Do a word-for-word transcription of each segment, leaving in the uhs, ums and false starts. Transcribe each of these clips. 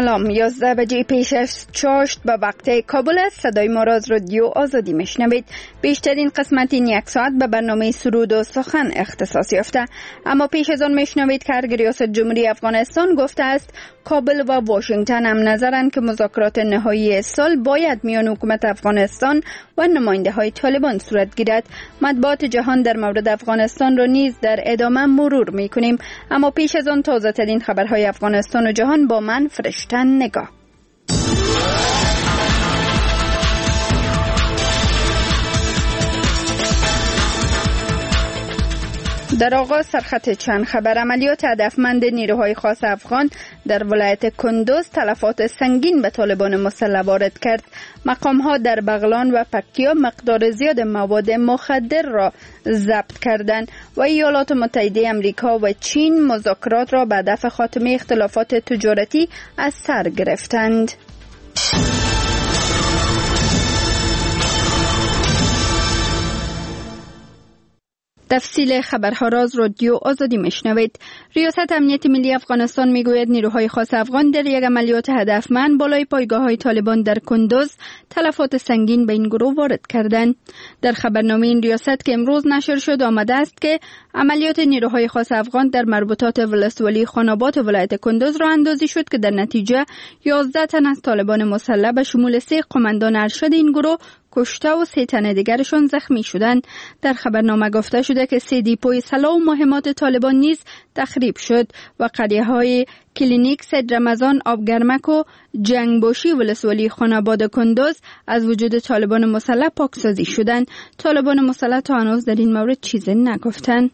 سلام، یازده بجه پیش از چاشت به وقت کابل است. صدای ما را از رادیو آزادی میشنوید. بیشترین قسمت این یک ساعت به برنامه سرود و سخن اختصاص یافته، اما پیش از آن میشنوید که ارگ ریاست جمهوری افغانستان گفته است کابل و واشنگتن هم نظرند که مذاکرات نهایی سال باید میان حکومت افغانستان و نماینده های طالبان صورت گیرد. مطبوعات جهان در مورد افغانستان را نیز در ادامه مرور میکنیم، اما پیش از آن تازه ترین خبرهای افغانستان و جهان با من فرشتن نگاه. در آغاز سرخط چند خبر. عملیات هدفمند نیروهای خاص افغان در ولایت کندوز تلفات سنگین به طالبان مسلح وارد کرد. مقام‌ها در بغلان و پکتیا مقدار زیاد مواد مخدر را ضبط کردند و ایالات متحده آمریکا و چین مذاکرات را به هدف خاتمه اختلافات تجارتی از سر گرفتند. تفصیل خبرها را از رادیو آزادی میشنوید. ریاست امنیت ملی افغانستان میگوید نیروهای خاص افغان در یک عملیات هدفمند بالای پایگاه‌های طالبان در کندوز تلفات سنگین به این گروه وارد کردند. در خبرنامه این ریاست که امروز نشر شد آمده است که عملیات نیروهای خاص افغان در مربوطات ولسوالی خاناباد ولایت کندوز را اندازی شد که در نتیجه یازده تن از طالبان مسلح به شمول سه قماندان ارشد این گروه کشته و سه تن دیگرشان زخمی شدند. در خبرنامه گفته شده که سه دیپوی سلاح و مهمات طالبان نیز تخریب شد و قریه های کلینیک، سید رمضان، آبگرمک و جنگباشی ولسوالی خاناباد کندوز از وجود طالبان مسلح پاکسازی شدند. طالبان مسلح تا هنوز در این مورد چیزی نگفتند.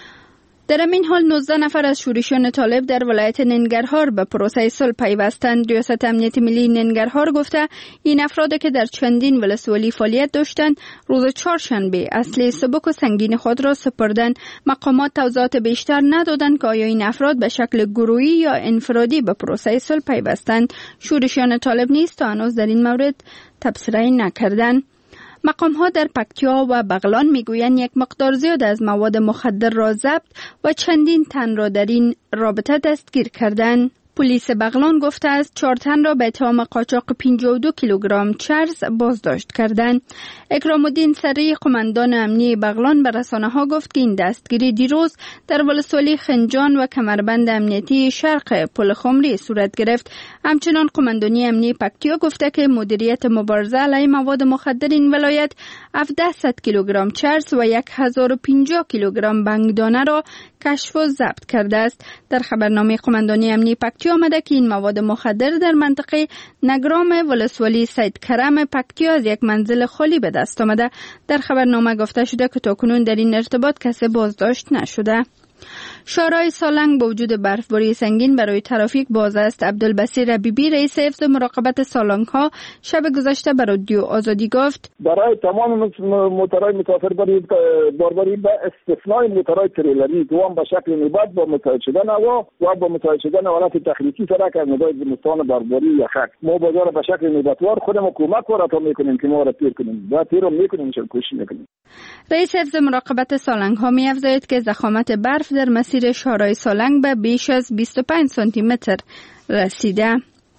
در این حال نوزده نفر از شورشیان طالب در ولایت ننگرهار به پروسه صلح پیوستند. ریاست امنیت ملی ننگرهار گفته این افراد که در چندین ولسوالی فعالیت داشتند روز چهارشنبه اسلحه سبک و سنگین خود را سپردند. مقامات توضیحات بیشتر ندادند که آیا این افراد به شکل گروهی یا انفرادی به پروسه صلح پیوستند. شورشیان طالب نیز تا هنوز در این مورد تبصره نکردند. مقام‌ها در پکتیا و بغلان میگویند یک مقدار زیاد از مواد مخدر را ضبط و چندین تن را در این رابطه دستگیر کردند. پلیس بغلان گفته است چهار تن را به اتهام قاچاق پنجاه و دو کیلوگرم چرس بازداشت کردند. اکرام الدین سری قماندان امنی بغلان به رسانه‌ها گفت که این دستگیری دیروز در ولسوالی خنجان و کمربند امنیتی شرق پل خمری صورت گرفت. همچنان قماندانی امنی پکتیا گفته که مدیریت مبارزه علیه مواد مخدر این ولایت هفتصد کیلوگرم چرس و هزار و پنجاه کیلوگرم بنگدانه را کشف و ضبط کرده است. در خبرنامه قماندانی امنی پکتیا آمده که این مواد مخدر در منطقه نگرام ولسوالی سید کرم پکتیا از یک منزل خالی به دست آمده. در خبرنامه گفته شده که تاکنون در این ارتباط کسی بازداشت نشده. شارای سالنگ با وجود برفباری سنگین برای ترافیک باز است. عبدالبصیر ربیبی رئیس حفظ مراقبت سالنگ ها شب گذشته به رادیو آزادی گفت برای تمام موتورهای مسافربری باربری به استثنای موتورهای تریلری دوام به شکل نوبت با متحد شدن هوا و با متحد شدن حالت تخلیقی سرک از نگاه زمستان باربری یا خاک ما بازار به شکل نوبتوار خودمون کمک و راه میکنیم که ما را تیر کنیم و تیر میکنیم چون کوشش میکنیم. رئیس حفظ مراقبت سالنگ ها می‌افزاید که ضخامت برف در مسیر شارای سالنگ به بیش از بیست و پنج سانتی متر رسیده.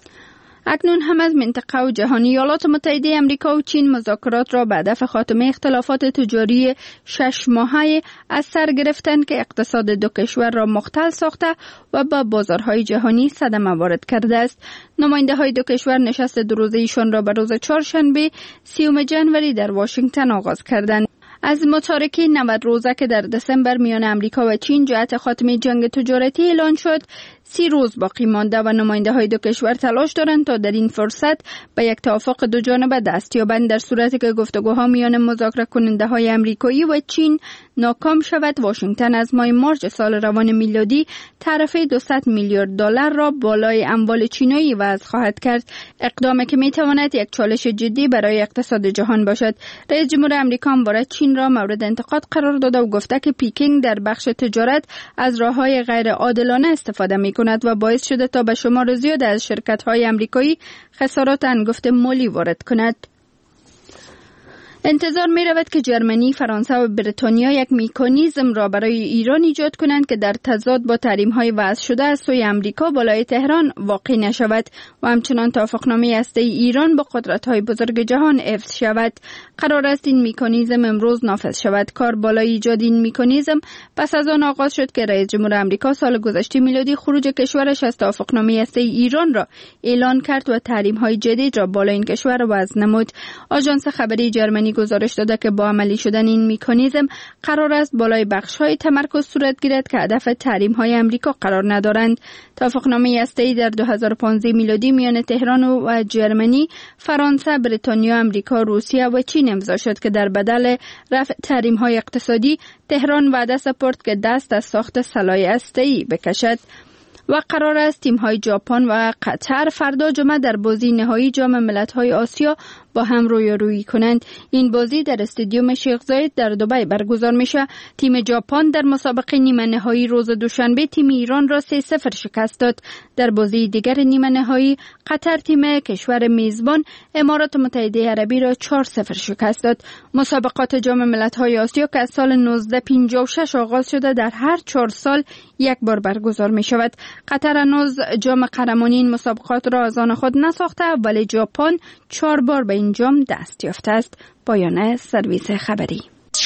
اکنون هم از منطقه و جهان ایالات متحده آمریکا و چین مذاکرات را به هدف خاتمه اختلافات تجاری شش ماهه از سر گرفتند که اقتصاد دو کشور را مختل ساخته و با بازارهای جهانی صدمه وارد کرده است. نماینده های دو کشور نشست دو روزه ایشان را به روز چهارشنبه سیوم جنوری در واشنگتن آغاز کردند. از متارکه نود روزه که در دسامبر میان امریکا و چین جهت خاتمه جنگ تجارتی اعلان شد، سی روز باقی مانده و نماینده های دو کشور تلاش دارند تا در این فرصت به یک توافق دو جانبه دست یابند. در صورتی که گفتگوها میان مذاکره کننده های امریکایی و چین ناکام شود، واشنگتن از ماه مارس سال روان میلادی تعرفه دویست میلیارد دلار را بالای اموال چینایی وضع خواهد کرد. اقدامی که میتواند یک چالش جدی برای اقتصاد جهان باشد. رئیس جمهور آمریکا هم چین را مورد انتقاد قرار داده و گفته که پیکینگ در بخش تجارت از راه‌های غیر عادلانه استفاده می‌کند و باعث شده تا به شمار زیاد از شرکت‌های آمریکایی خسارات انگفت مالی وارد کند. انتظار می رود که جرمنی، فرانسه و بریتانیا یک مکانیزم را برای ایران ایجاد کنند که در تضاد با تحریم‌های وضع شده از سوی امریکا بالای تهران واقع نشود و همچنان توافقنامه هسته‌ای ایران با قدرت‌های بزرگ جهان حفظ شود. قرار است این مکانیزم امروز نافذ شود. کار بالای ایجاد این مکانیزم پس از آن آغاز شد که رئیس جمهور امریکا سال گذشته میلادی خروج کشورش از توافقنامه هسته‌ای ایران را اعلان کرد و تحریم‌های جدید را بالای این کشور وضع نمود. آژانس خبری جرمنی گزارش داده که با عملی شدن این مکانیزم قرار است بالای بخش‌های تمرکز صورت گیرد که هدف تحریم‌های امریکا قرار ندارند. توافقنامه هسته‌ای در دو هزار و پانزده میلادی میان تهران و جرمنی، فرانسه، بریتانیا، امریکا، روسیه و چین امضا شد که در بدل رفع تحریم‌های اقتصادی تهران وعده سپرد که دست از ساخت سلاح هسته‌ای بکشد. و قرار است تیم‌های ژاپن و قطر فردا جمعه در بازی نهایی جام ملت‌های آسیا با هم رویارویی کنند. این بازی در استادیوم شیخ زاید در دبی برگزار میشه. تیم ژاپن در مسابقه نیمه نهایی روز دوشنبه تیم ایران را سه صفر شکست داد. در بازی دیگر نیمه نهایی قطر تیم کشور میزبان امارات متحده عربی را چهار صفر شکست داد. مسابقات جام ملت‌های آسیا که از سال نوزده پنجاه و شش آغاز شده در هر چهار سال یک بار برگزار می شود. قطر هنوز جام قهرمانی این مسابقات را از آن خود نساخته ولی ژاپن چهار بار به این جام دست یافته است. پایان سرویس خبری.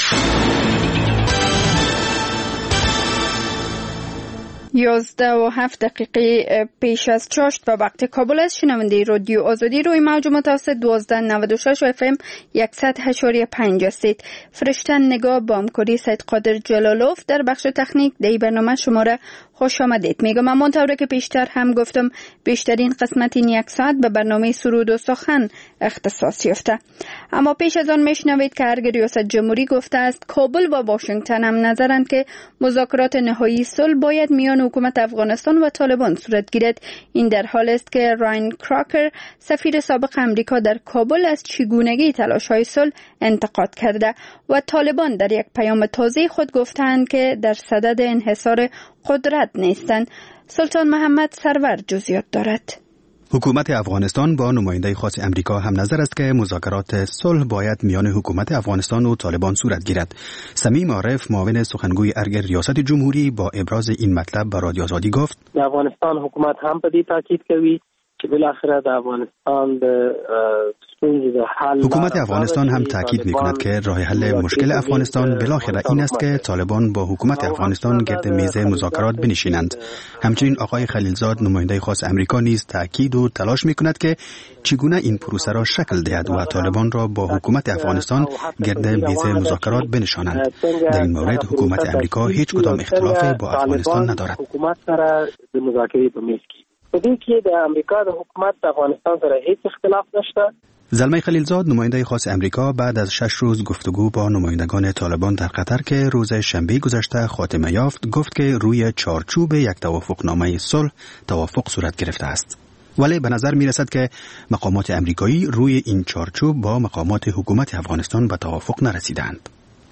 یازده و هفت دقیقه پیش از چاشت و وقت کابل است. شنونده رادیو آزادی روی موج متوسط دوازده نود و شش و اف ام صد و هشت و پنج هستید. فرشتن نگاه با همکاری سید قادر جلالوف در بخش تکنیک دی برنامه شما را خوش آمدید میگم. اما طوری که پیشتر هم گفتم بیشترین قسمت این یک ساعت به برنامه سرود و سخن اختصاص یافته. اما پیش از آن میشنوید که ارگ ریاست جمهوری گفته است کابل و واشنگتن هم نظرند که مذاکرات نهایی صلح باید میان حکومت افغانستان و طالبان صورت گیرد. این در حال است که راین کراکر سفیر سابق امریکا در کابل از چگونگی تلاش‌های صلح انتقاد کرده و طالبان در یک پیام تازه خود گفتند که در صدد انحصار قدرت نیستند. سلطان محمد سرور جزئیات دارد. حکومت افغانستان با نماینده خاص امریکا هم نظر است که مذاکرات صلح باید میان حکومت افغانستان و طالبان صورت گیرد. سمیم عارف معاون سخنگوی ارگ ریاست جمهوری با ابراز این مطلب به رادیو آزادی گفت: د افغانستان حکومت هم په دې تاکید کوي چې بالاخره د افغانستان د حکومت افغانستان هم تاکید می‌کند که راه حل مشکل افغانستان بالاخره این است که طالبان با حکومت افغانستان گرد میز مذاکرات بنشینند. همچنین آقای خلیلزاد نماینده خاص امریکا نیز تاکید و تلاش می‌کند که چگونه این پروسه را شکل دهد و طالبان را با حکومت افغانستان گرد میز مذاکرات بنشانند. در این مورد حکومت امریکا هیچ کدام اختلاف با افغانستان ندارد. حکومت سره د مذاکره په میز کې په دې کې د امریکا د حکومت د افغانستان سره هیڅ اختلاف نشته. زلمه خلیلزاد نماینده خاص امریکا بعد از شش روز گفتگو با نمایندگان طالبان در قطر که روز شنبه گذشته خاتمه یافت گفت که روی چارچوب یک توافقنامه صلح توافق صورت گرفته است. ولی به نظر می رسد که مقامات امریکایی روی این چارچوب با مقامات حکومت افغانستان به توافق نرسیدند.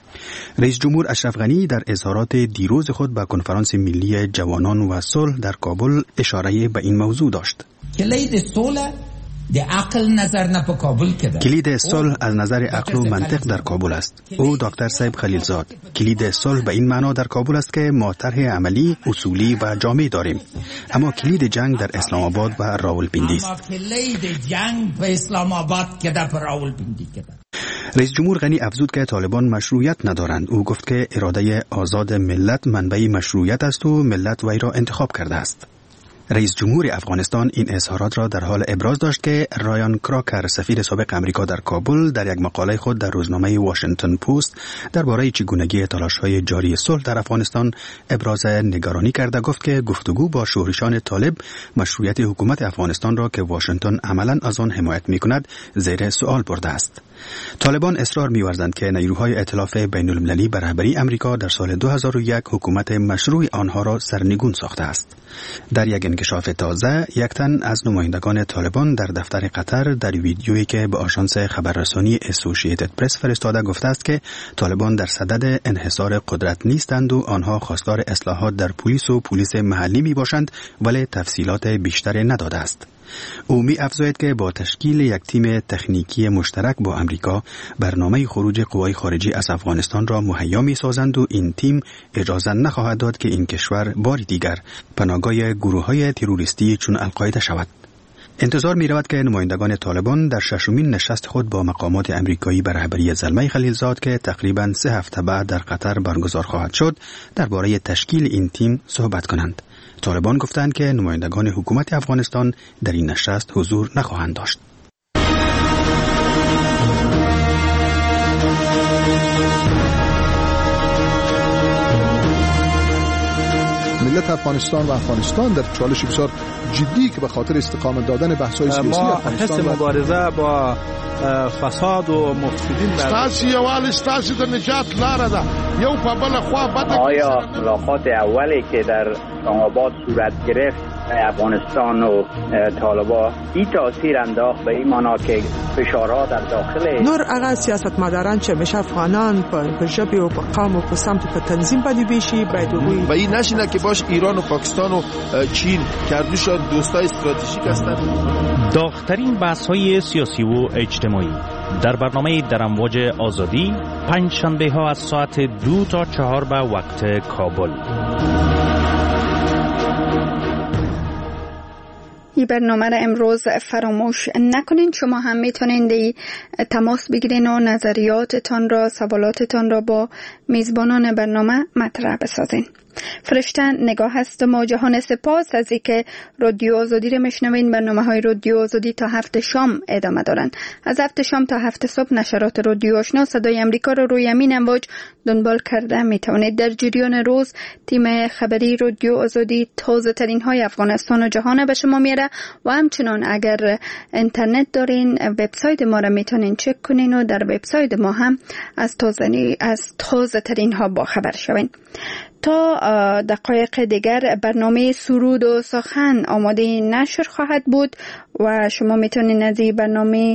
رئیس جمهور اشرف غنی در اظهارات دیروز خود به کنفرانس ملی جوانان و صلح در کابل اشاره به این موضوع داشت. کلید صلح د عقل نظر نه په کابل کې ده. کلید صلح از نظر عقل و منطق در کابل است. او دکتر صاحب خلیلزاد، کلید صلح به این معنا در کابل است که ما طرح عملی، اصولی و جامع داریم. اما کلید جنگ در اسلام آباد و راولپیندی است. اما کلید جنگ په اسلام آباد کې ده، په راولپیندی کې ده. رئیس جمهور غنی افزود که طالبان مشروعیت ندارند. او گفت که اراده آزاد ملت منبع مشروعیت است و ملت وی را انتخاب کرده است. رئیس جمهور افغانستان این اظهارات را در حال ابراز داشت که رایان کراکر سفیر سابق امریکا در کابل در یک مقاله خود در روزنامه واشنگتن پست درباره چگونگی تلاش‌های جاری صلح در افغانستان ابراز نگرانی کرده. گفت که گفتگو با شورشان طالب مشروعیت حکومت افغانستان را که واشنگتن عملاً از آن حمایت می‌کند زیر سوال برده است. طالبان اصرار می‌ورزند که نیروهای ائتلاف بین‌المللی به رهبری امریکا در سال دو هزار و یک حکومت مشروع آنها را سرنگون ساخته است. در یک انکشاف تازه، یک تن از نمایندگان طالبان در دفتر قطر در ویدیویی که به آژانس خبررسانی اسوسییتد پرس فرستاده گفته است که طالبان در صدد انحصار قدرت نیستند و آنها خواستار اصلاحات در پلیس و پلیس محلی می باشند، ولی تفصیلات بیشتری نداده است. او می افزاید که با تشکیل یک تیم تکنیکی مشترک با امریکا برنامه خروج قوای خارجی از افغانستان را مهیا می سازند و این تیم اجازه نخواهد داد که این کشور بار دیگر پناهگاه گروه‌های تروریستی چون القاعده شود. انتظار می رود که نمایندگان طالبان در ششمین نشست خود با مقامات امریکایی به رهبری زلمه خلیلزاد که تقریباً سه هفته بعد در قطر برگزار خواهد شد درباره تشکیل این تیم صحبت کنند. طالبان گفتند که نمایندگان حکومت افغانستان در این نشست حضور نخواهند داشت. ملت افغانستان و افغانستان در چالش بسیار جدی که به خاطر استقامت دادن بحث‌های سیاسی افغانستان ما حس مبارزه با فساد و مفسدین ستاسي یوال ستاسي د نجات لاره ده یو په بل خوا بده. آیا ملاقات اولی که در اسلام آباد صورت گرفت افغانستان و طالبان این تاثیر انداخت به این معنا که فشارها در داخل نور هغه سیاستمداران چې مشه افغانان په ژبه او په قوم او په سمت په تنظیم باندې بشي باید وي و این نشینه که باش ایران و پاکستان و چین کردوشان دوستای استراتژیک هستند. داغ‌ترین بحث‌های سیاسی و اجتماعی در برنامه در امواج آزادی پنج شنبه ها از ساعت دو تا چهار به وقت کابل. این برنامه را امروز فراموش نکنین. شما هم میتونین تماس بگیرین و نظریاتتان را، سوالاتتان را با میزبانان برنامه مطرح بسازین. فرشته نگاه هست ما جهان سپاس از اینکه رادیو آزادی را میشنوین. برنامه های رادیو آزادی تا هفت شام ادامه دارن. از هفت شام تا هفت صبح نشرات رادیو آشنا صدای امریکا را روی امین امواج دنبال کرده میتوانید. در جریان روز تیم خبری رادیو آزادی تازه ترین های افغانستان و جهان به شما میاره و همچنان اگر اینترنت دارین وبسایت ما را میتونین چک کنین و در وبسایت ما هم از تازه از تازه ترین ها با خبر شوین. تا دقایق دیگر برنامه سرود و سخن آماده نشر خواهد بود و شما میتونید از این برنامه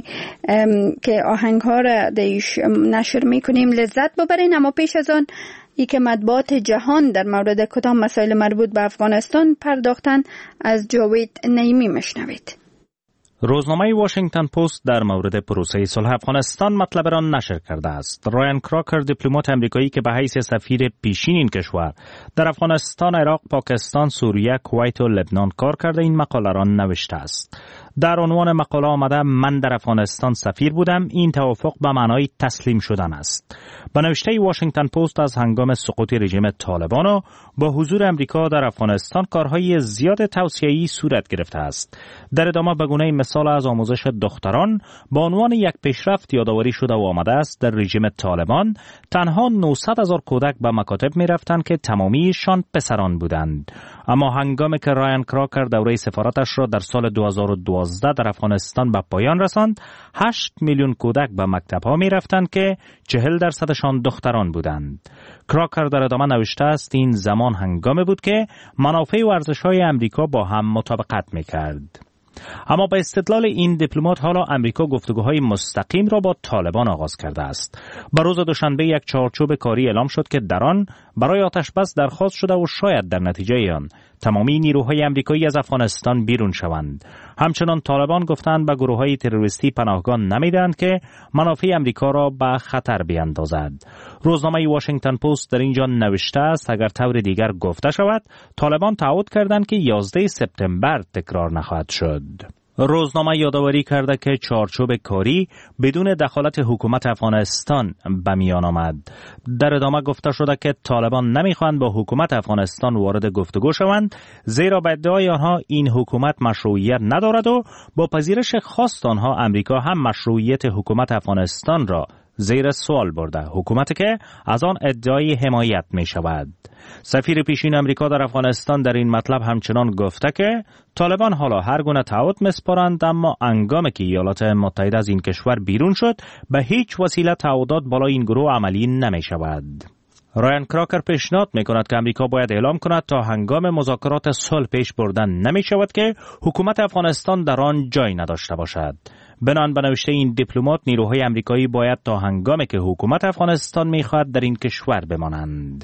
که آهنگ ها را دیش نشر میکنیم لذت ببرین. اما پیش از آن ای که مطبوعات جهان در مورد کدام مسائل مربوط به افغانستان پرداختن از جاوید نعیمی مشنوید. روزنامه واشنگتن پست در مورد پروسه صلح افغانستان مطلب را نشر کرده است. رایان کراکر دیپلمات امریکایی که به حیث سفیر پیشین این کشور در افغانستان، عراق، پاکستان، سوریه، کویت و لبنان کار کرده این مقاله را نوشته است. در عنوان مقاله آمده من در افغانستان سفیر بودم. این توافق به معنای تسلیم شدن است. به نوشته واشنگتن پست از هنگام سقوط رژیم طالبان و با حضور امریکا در افغانستان کارهای زیاد توسعه‌ای صورت گرفته است. در ادامه به گونه مثال از آموزش دختران با عنوان یک پیشرفت یادآوری شده و آمده است در رژیم طالبان تنها نهصد هزار کودک به مکاتب می رفتند که تمامیشان پسران بودند. اما هنگامی که رایان کراکر دوره سفارتش را در سال دو هزار و دوازده در افغانستان به پایان رساند، هشت میلیون کودک به مکتب‌ها می رفتند که چهل درصدشان دختران بودند. کراکر در ادامه نوشته است این زمان هنگامی بود که منافع و ارزش‌های امریکا با هم مطابقت می‌کرد. اما به استدلال این دیپلمات حالا امریکا گفتگوهای مستقیم را با طالبان آغاز کرده است. بر روز دوشنبه یک چارچوب کاری اعلام شد که در آن برای آتشبس درخواست شده و شاید در نتیجه آن تمامی نیروهای امریکایی از افغانستان بیرون شوند. همچنان طالبان گفتند به گروه‌های تروریستی پناهگاه نمیدهند که منافع امریکا را به خطر بیاندازد. روزنامه واشنگتن پست در اینجا نوشته است اگر طور دیگر گفته شود طالبان تعهد کردند که یازده سپتامبر تکرار نخواهد شد. روزنامه یادآوری کرده که چارچوب کاری بدون دخالت حکومت افغانستان به میان آمد. در ادامه گفته شده که طالبان نمیخواهند با حکومت افغانستان وارد گفتگو شوند، زیرا به ادعای آنها این حکومت مشروعیت ندارد و با پذیرش خواست آنها امریکا هم مشروعیت حکومت افغانستان را زیر سوال برده، حکومتی که از آن ادعای حمایت می شود. سفیر پیشین امریکا در افغانستان در این مطلب همچنان گفته که طالبان حالا هر گونه تعهد میسپارند، اما هنگامی که ایالات متحده از این کشور بیرون شد به هیچ وسیله تعهدات بالای این گروه عملی نمی شود. رایان کراکر پیشنهاد می کند که امریکا باید اعلام کند تا هنگام مذاکرات صلح پیش بردن نمی شود که حکومت افغانستان در آن جای نداشته باشد. بنان به نوشته این دیپلمات نیروهای امریکایی باید تا هنگامی که حکومت افغانستان می خواهد در این کشور بمانند.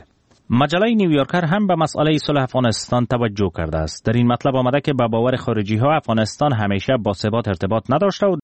مجله نیویورکر هم به مسئله صلح افغانستان توجه کرده است. در این مطلب آمده که به باور خارجی ها افغانستان همیشه با ثبات ارتباط نداشته و